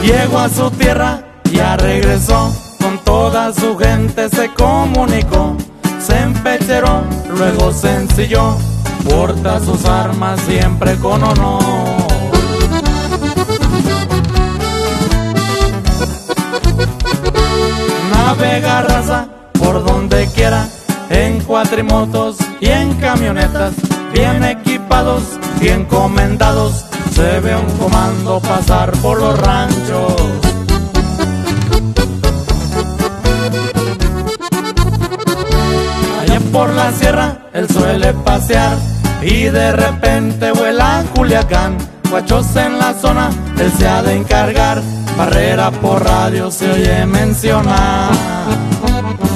Llegó a su tierra, ya regresó, con toda su gente se comunicó. Se empecheró, luego se ensilló, porta sus armas siempre con honor. Navega raza por donde quiera, en cuatrimotos y en camionetas, bien equipados, bien comendados. Se ve un comando pasar por los ranchos. Allá por la sierra él suele pasear y de repente vuela a Culiacán. Guachos en la zona él se ha de encargar, Barrera por radio se oye mencionar.